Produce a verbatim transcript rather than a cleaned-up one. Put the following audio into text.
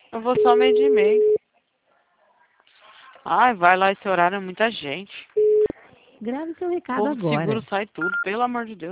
Eu vou só meio de meio. Ai, vai lá, esse horário é muita gente. Grave seu O recado povo do seguro agora. sai tudo, pelo amor de Deus.